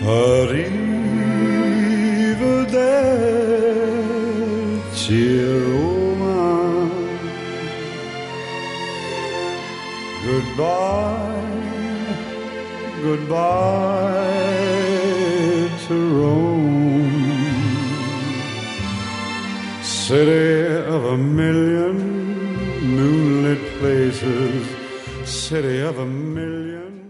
Arrivederci Roma. Goodbye, goodbye to Rome, city of a million moonlit places, city of a million